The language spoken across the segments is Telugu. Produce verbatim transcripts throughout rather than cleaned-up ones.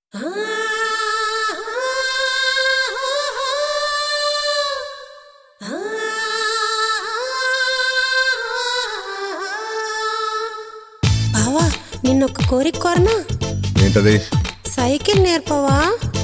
బావా నిన్నొక్క కోరిక కోరనా? ఏంటది? సైకిల్ నేర్పవా?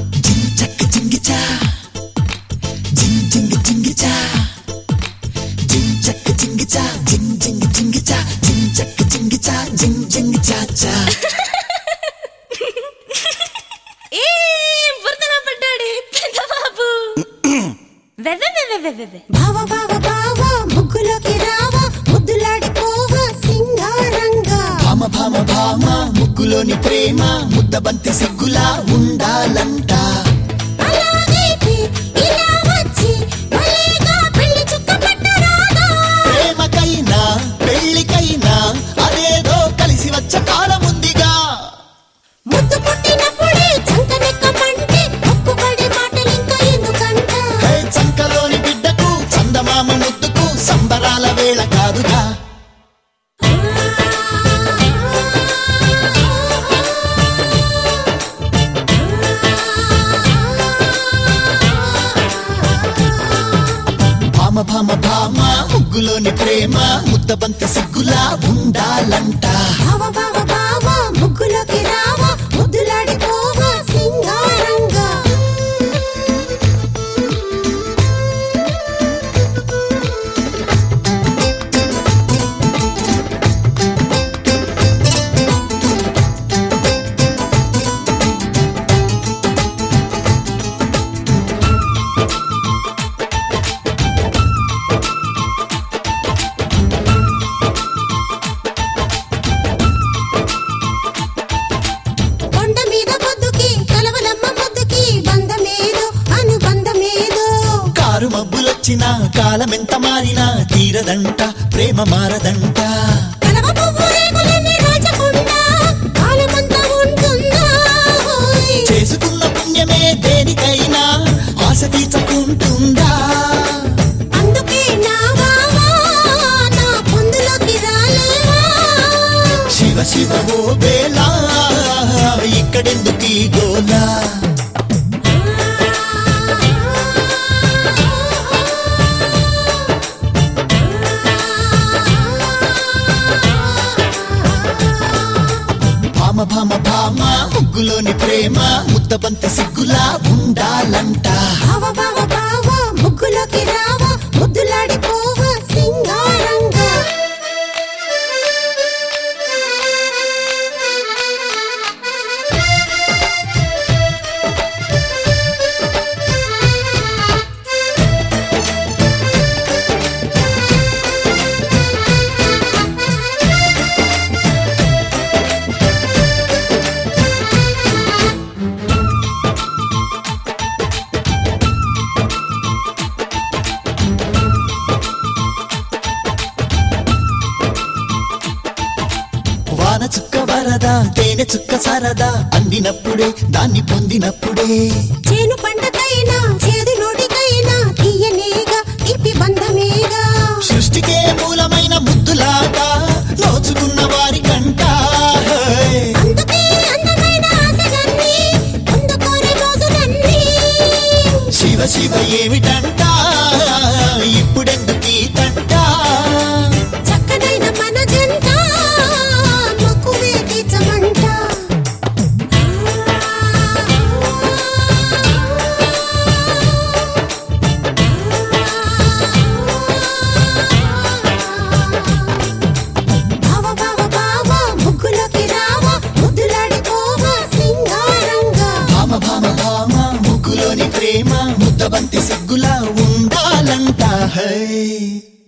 బావా బావా బావా ముగ్గులోకి రావా, ముద్దులాడిపోవా సింగారంగా. భామ భామ భామ ముగ్గులోని ప్రేమ ముద్దబంతి సిగ్గులా ఉండాలంట. అలాగైతే ఇలా వచ్చి భలేగా పెళ్లి చుక్క పెట్టరాదా? ప్రేమకైనా పెళ్లికైనా అదేదో కలిసి వచ్చే కాలం ఉందిగా. ముద్దు పుట్టినప్పుడే చంకనెక్కమంటే ఒక్కబడి మాటలింకా ఎందుకంట? హే చంకలోని బిడ్డకు చందమామ ముద్దుకు సంబరాల వేళ కాదుగా. భామ భామ భామ ముగ్గులోని ప్రేమ ముద్దబంతి సిగ్గులా ఉండాలంట. బావా బావా బావా ముగ్గులోకి రావా, ముద్దులాడిపోవా సింగారంగా. కొండ మీద పొద్దుకి కలవలమ్మ పొద్దుకి బంధమేదో అనుబంధమేదో. కారు మబ్బులొచ్చినా కాలమెంత మారినా తీరదంట ప్రేమ మారదంట. కలవ పువ్వు రేకులన్నీ రాచకుండా కాలమంతా ఉంటుందా? హోయ్. చేసుకున్న పుణ్యమే దేనికైనా ఆశ తీర్చుకుంటుందా. అందుకే నా బావా నా పొందులోకి రాలేవా? శివ శివ ఓ బేలా ఇక్కడెందుకు ఈ గోలా. భామ భామ భామ ముగ్గులోని ప్రేమ ముద్దబంతి సిగ్గులా ఉండాలంట. బావా బావా బావా ముగ్గులోకి రావా, ముద్దులాడిపోవా సింగారంగా. వాన చుక్క వరదా తేనె చుక్క సరదా అందినప్పుడే దాన్ని పొందినప్పుడే. చేను పంటకైనా చేదు నోటికైనా తీయనేగా ఇప్పి బంధమేగా. సృష్టికే మూలమైన ముద్దులాగా నోచుకున్న వారి కంట. అందుకే అందమైన ఆశలన్నీ పొందుకోరే రోజులన్నీ. శివ శివ ఏమిటంట ఇప్పుడెందుకు ఈ తంట. చక్కనైన మన జంట మక్కువే తీర్చమంట. బావా బావా బావా ముగ్గులోకి రావా, ముద్దులాడిపోవా సింగారంగా. భామ భామ భామ ముగ్గులోని ప్రేమ ముద్దబంతి సిగ్గులా ఉండాలంట. హై